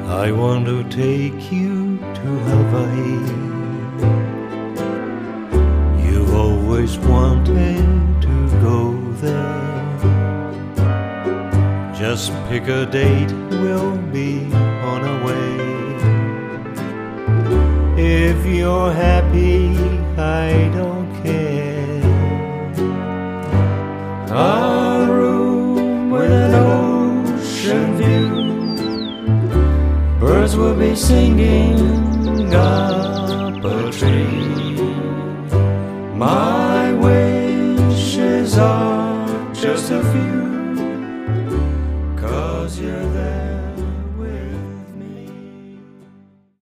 I want to take you to Hawaii. You've always wanted to go there. Just pick a date, we'll be on our way. If you're happy, I don't care. A room with an ocean view. Birds will be singing up a tree. My wishes are just a few, 'cause you're